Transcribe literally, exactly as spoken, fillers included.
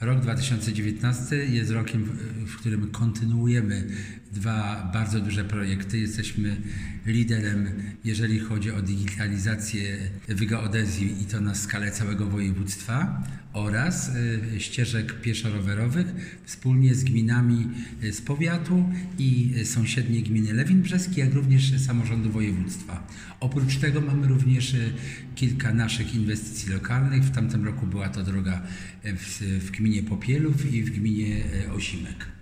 Rok dwa tysiące dziewiętnasty jest rokiem, w którym kontynuujemy dwa bardzo duże projekty. Jesteśmy liderem, jeżeli chodzi o digitalizację wygeodezji i to na skalę całego województwa oraz ścieżek pieszo-rowerowych wspólnie z gminami z powiatu i sąsiednie gminy Lewin Brzeski, jak również samorządu województwa. Oprócz tego mamy również kilka naszych inwestycji lokalnych. W tamtym roku była to droga w, w gminie Popielów i w gminie Osimek.